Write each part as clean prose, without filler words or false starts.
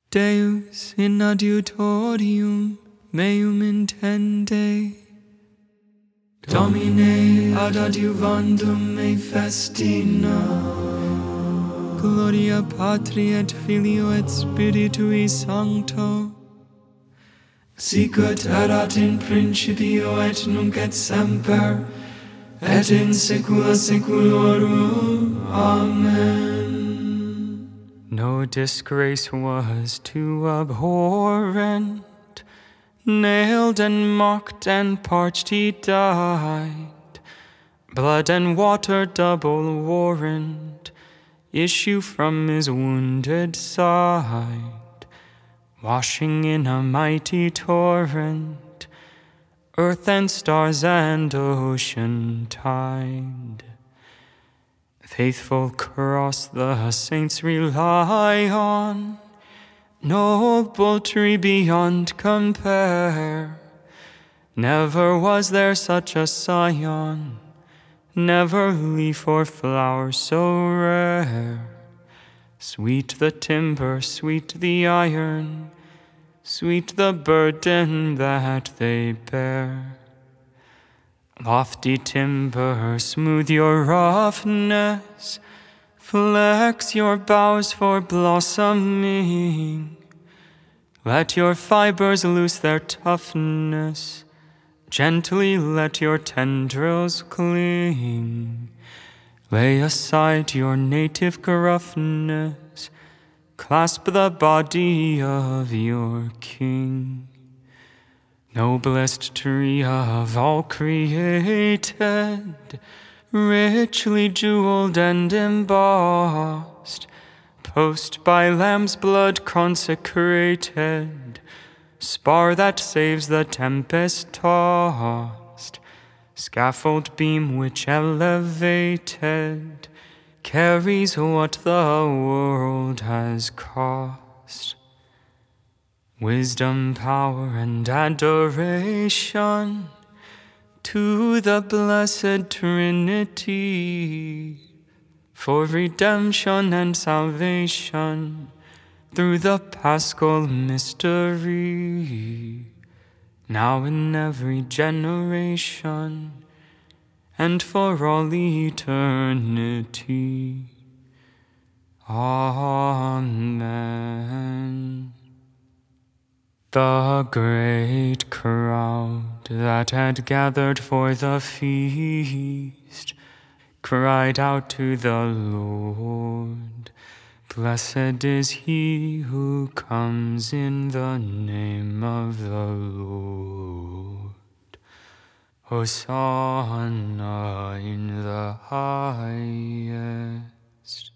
Deus in adiutorium meum intende. Domine ad adiuvandum me festina. Gloria Patri et Filio et Spiritui Sancto, sicut erat in principio et nunc et semper, et in saecula saeculorum. Amen. No disgrace was too abhorrent, nailed and mocked and parched he died, blood and water double warrant issue from his wounded side, washing in a mighty torrent earth and stars and ocean tide. Faithful cross the saints rely on, noble tree beyond compare. Never was there such a scion, never leaf or flower so rare. Sweet the timber, sweet the iron, sweet the burden that they bear. Lofty timber, smooth your roughness, flex your boughs for blossoming. Let your fibers loose their toughness, gently let your tendrils cling. Lay aside your native gruffness, clasp the body of your King. Noblest tree of all created, richly jeweled and embossed, post by lamb's blood consecrated, spar that saves the tempest-tossed, scaffold beam which elevated carries what the world has cost. Wisdom, power, and adoration to the blessed Trinity, for redemption and salvation through the Paschal mystery, now in every generation, and for all eternity. Amen. The great crowd that had gathered for the feast cried out to the Lord, "Blessed is he who comes in the name of the Lord. Hosanna in the highest."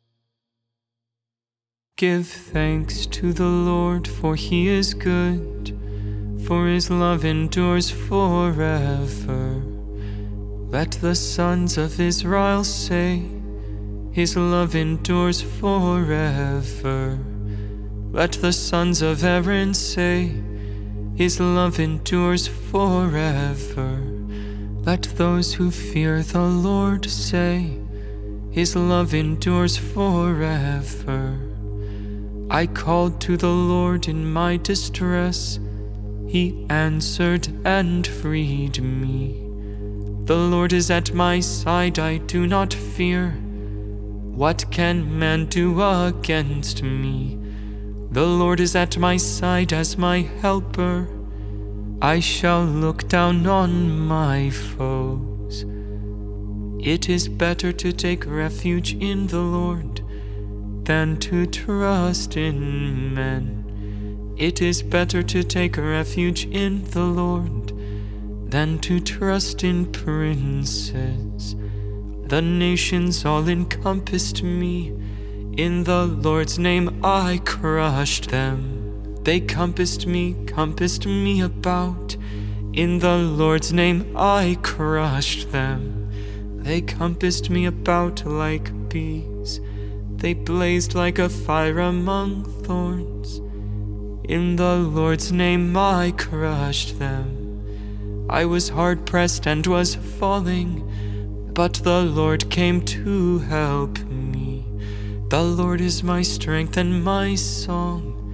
Give thanks to the Lord, for he is good, for his love endures forever. Let the sons of Israel say, his love endures forever. Let the sons of Aaron say, his love endures forever. Let those who fear the Lord say, his love endures forever. I called to the Lord in my distress. He answered and freed me. The Lord is at my side, I do not fear. What can man do against me? The Lord is at my side as my helper. I shall look down on my foes. It is better to take refuge in the Lord than to trust in men. It is better to take refuge in the Lord than to trust in princes. The nations all encompassed me. In the Lord's name I crushed them. They compassed me about. In the Lord's name I crushed them. They compassed me about like bees. They blazed like a fire among thorns. In the Lord's name I crushed them. I was hard pressed and was falling, but the Lord came to help me. The Lord is my strength and my song.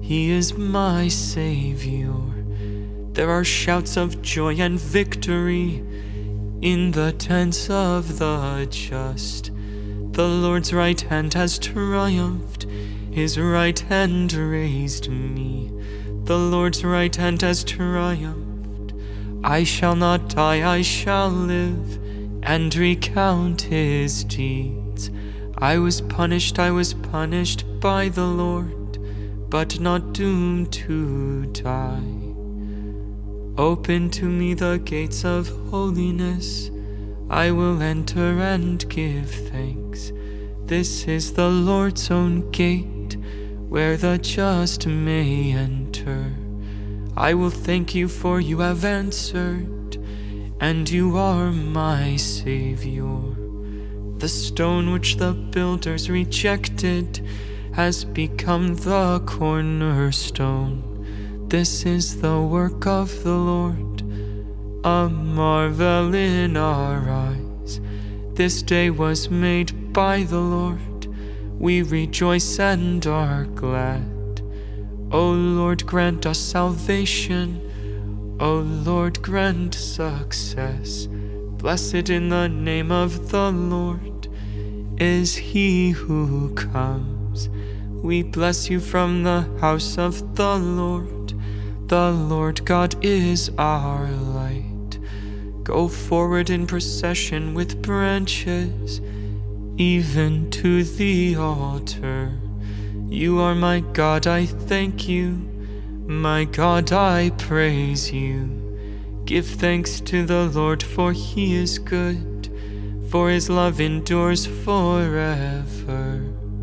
He is my Savior. There are shouts of joy and victory in the tents of the just. The Lord's right hand has triumphed. His right hand raised me. The Lord's right hand has triumphed. I shall not die, I shall live, and recount his deeds. I was punished by the Lord, but not doomed to die. Open to me the gates of holiness. I will enter and give thanks. This is the Lord's own gate, where the just may enter. I will thank you, for you have answered, and you are my Savior. The stone which the builders rejected has become the cornerstone. This is the work of the Lord, a marvel in our eyes. This day was made by the Lord. We rejoice and are glad. O Lord, grant us salvation. O Lord, grant success. Blessed in the name of the Lord is he who comes. We bless you from the house of the Lord. The Lord God is our light. Go forward in procession with branches, even to the altar. You are my God, I thank you. My God, I praise you. Give thanks to the Lord, for he is good, for his love endures forever.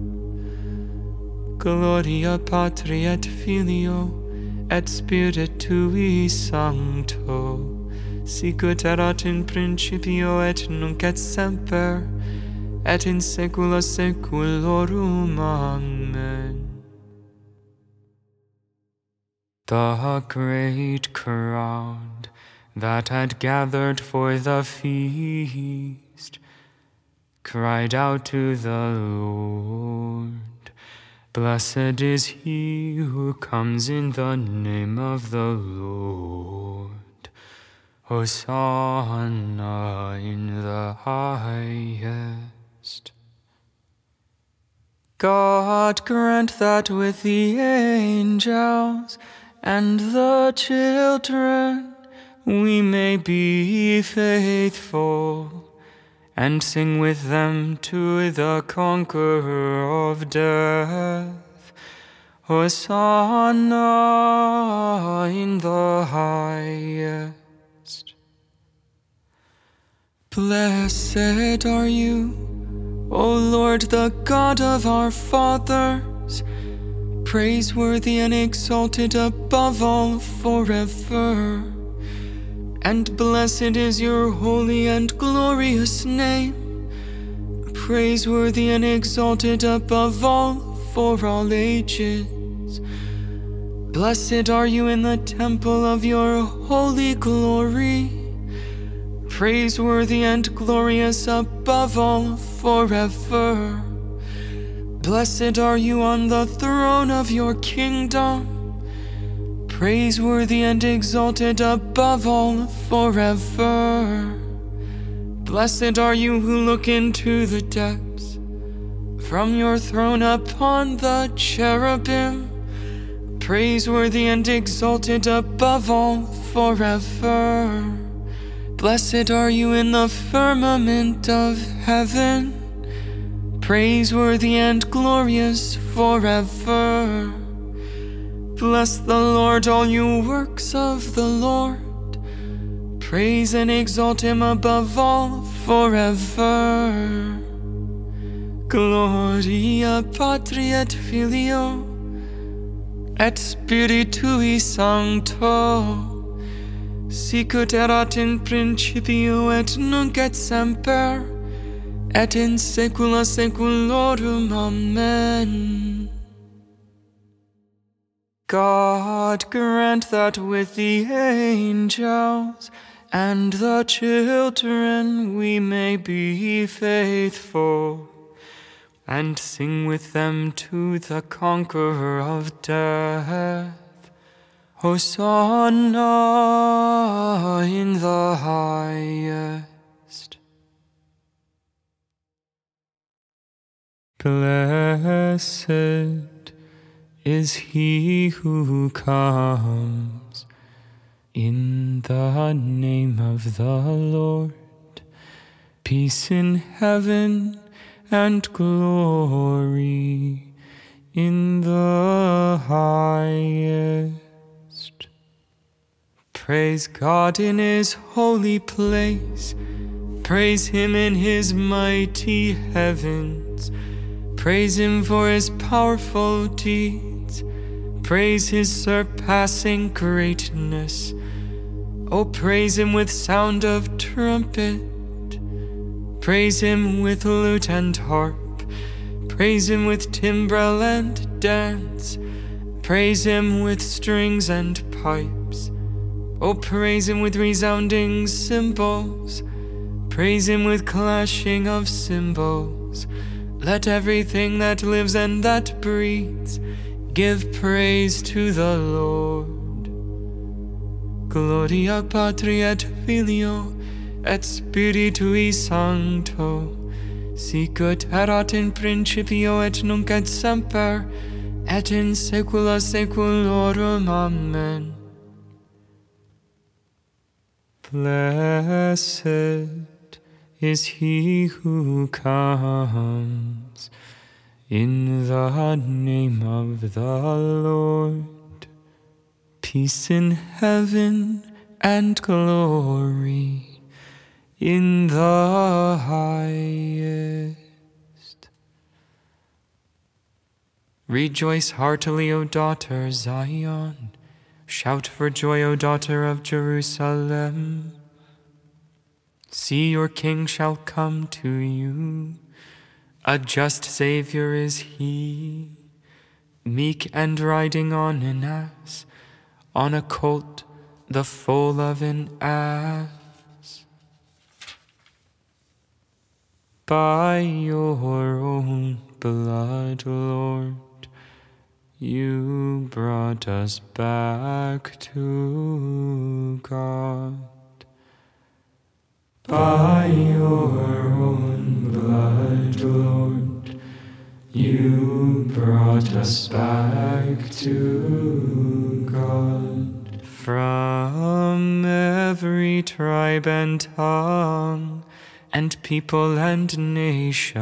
Gloria Patri et Filio et Spiritui Sancto, sicut erat in principio et nunc et semper, et in saecula saeculorum. Amen. The great crowd that had gathered for the feast cried out to the Lord, "Blessed is he who comes in the name of the Lord. Hosanna in the highest." God grant that with the angels and the children we may be faithful and sing with them to the conqueror of death. Hosanna in the highest. Blessed are you, O Lord, the God of our fathers, praiseworthy and exalted above all forever. And blessed is your holy and glorious name, praiseworthy and exalted above all for all ages. Blessed are you in the temple of your holy glory, praiseworthy and glorious above all forever. Blessed are you on the throne of your kingdom, praiseworthy and exalted above all forever. Blessed are you who look into the depths, from your throne upon the cherubim, praiseworthy and exalted above all forever. Blessed are you in the firmament of heaven, praiseworthy and glorious forever. Bless the Lord, all you works of the Lord. Praise and exalt him above all forever. Gloria Patri et Filio et Spiritui Sancto, sicut erat in principio et nunc et semper, et in saecula saeculorum. Amen. God grant that with the angels and the children we may be faithful and sing with them to the conqueror of death. Hosanna in the highest. Blessed is he who comes in the name of the Lord. Peace in heaven and glory in the highest. Praise God in his holy place. Praise him in his mighty heavens. Praise him for his powerful deeds. Praise his surpassing greatness. Oh, praise him with sound of trumpet. Praise him with lute and harp. Praise him with timbrel and dance. Praise him with strings and pipes. Oh, praise him with resounding cymbals. Praise him with clashing of cymbals. Let everything that lives and that breathes give praise to the Lord. Gloria Patri et Filio et Spiritui Sancto, sic ut erat in principio et nunc et semper, et in saecula saeculorum. Amen. Blessed is he who comes in the name of the Lord. Peace in heaven and glory in the highest. Rejoice heartily, O daughter Zion. Shout for joy, O daughter of Jerusalem. See, your king shall come to you. A just Savior is he, meek and riding on an ass, on a colt, the foal of an ass. By your own blood, Lord, you brought us back to God. By your own blood, Lord, you brought us back to God. From every tribe and tongue, and people and nation,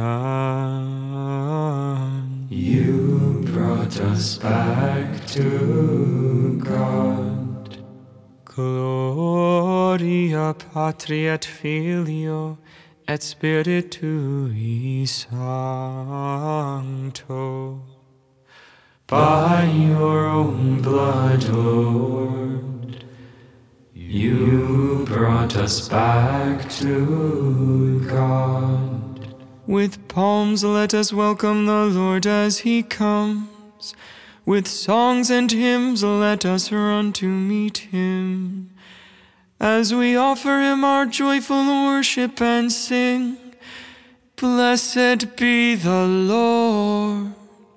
you brought us back to God. Gloria Patri et Filio et Spiritui Sancto. By your own blood, Lord, you brought us back to God. With palms let us welcome the Lord as he comes. With songs and hymns let us run to meet him. As we offer him our joyful worship and sing, Blessed be the Lord.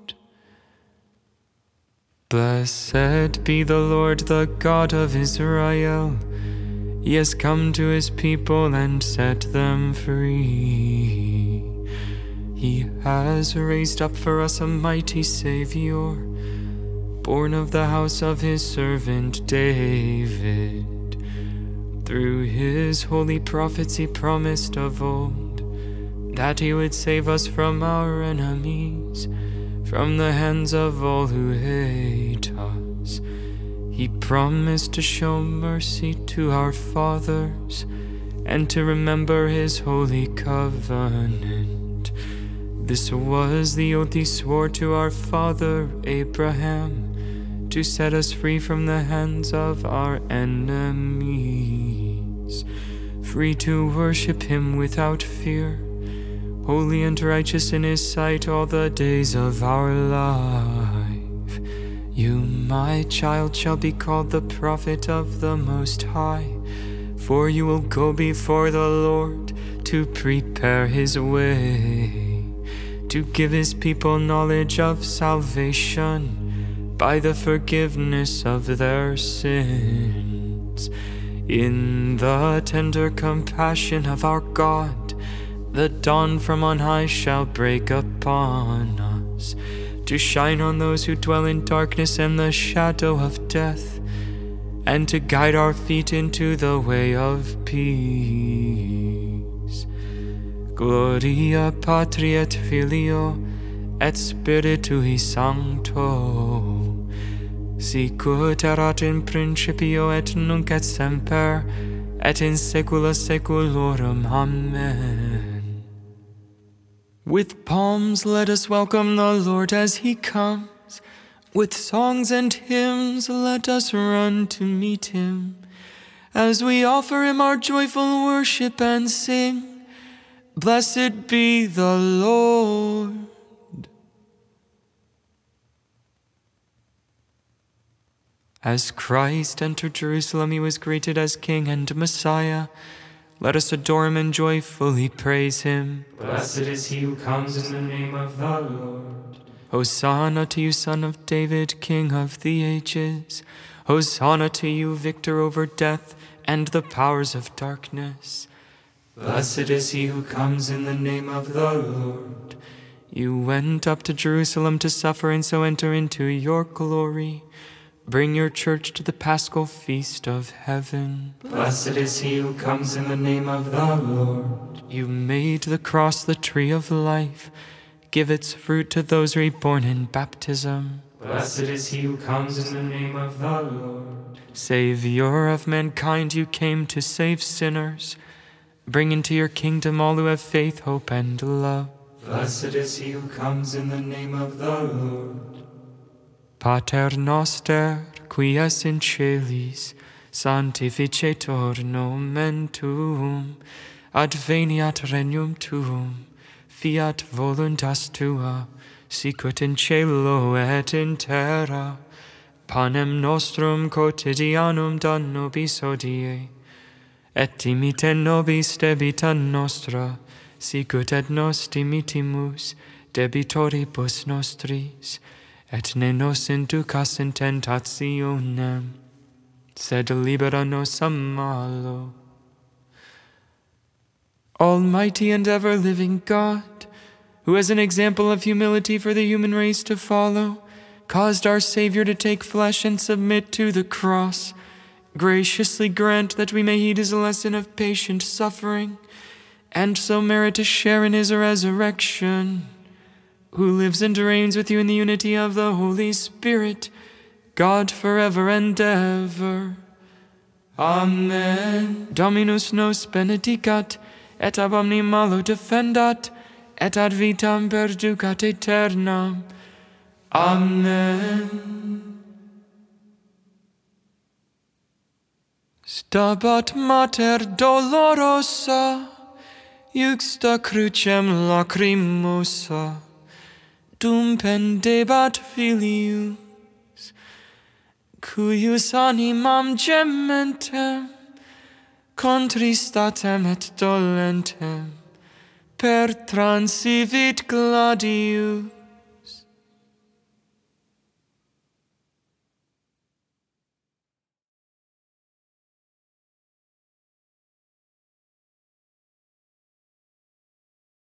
Blessed be the Lord, the God of Israel. He has come to his people and set them free. He has raised up for us a mighty Savior, born of the house of his servant David. Through his holy prophets he promised of old that he would save us from our enemies, from the hands of all who hate us. He promised to show mercy to our fathers and to remember his holy covenant. This was the oath he swore to our father Abraham, to set us free from the hands of our enemies, free to worship him without fear, holy and righteous in his sight all the days of our life. You, my child, shall be called the prophet of the Most High, for you will go before the Lord to prepare his way, to give his people knowledge of salvation by the forgiveness of their sins. In the tender compassion of our God, the dawn from on high shall break upon us, to shine on those who dwell in darkness and the shadow of death, and to guide our feet into the way of peace. Gloria Patri et Filio et Spiritui Sancto, sicut erat in principio et nunc et semper, et in saecula saeculorum. Amen. With palms let us welcome the Lord as he comes. With songs and hymns let us run to meet him, as we offer him our joyful worship and sing, Blessed be the Lord. As Christ entered Jerusalem, he was greeted as King and Messiah. Let us adore him and joyfully praise him. Blessed is he who comes in the name of the Lord. Hosanna to you, Son of David, King of the ages. Hosanna to you, victor over death and the powers of darkness. Blessed is he who comes in the name of the Lord. You went up to Jerusalem to suffer and so enter into your glory. Bring your church to the Paschal feast of heaven. Blessed is he who comes in the name of the Lord. You made the cross the tree of life. Give its fruit to those reborn in baptism. Blessed is he who comes in the name of the Lord. Savior of mankind, you came to save sinners. Bring into your kingdom all who have faith, hope, and love. Blessed is he who comes in the name of the Lord. Pater noster, qui es in celis, sanctificetur nomen tuum, adveniat regnum tuum, fiat voluntas tua, sicut in cielo et in terra. Panem nostrum quotidianum da nobis hodie, et dimite nobis debita nostra, sicut et nos dimittimus debitoribus nostris, et ne nos inducas in tentationem, sed libera nos a malo. Almighty and ever-living God, who as an example of humility for the human race to follow, caused our Savior to take flesh and submit to the cross, graciously grant that we may heed his lesson of patient suffering, and so merit a share in his resurrection, who lives and reigns with you in the unity of the Holy Spirit, God forever and ever. Amen. Dominus nos benedicat, et ab omni malo defendat, et ad vitam perducat aeternam. Amen. Stabat mater dolorosa, iuxta crucem lacrimosa, dum pendebat filius, cuius animam gementem, contristatem et dolentem, per transivit gladius.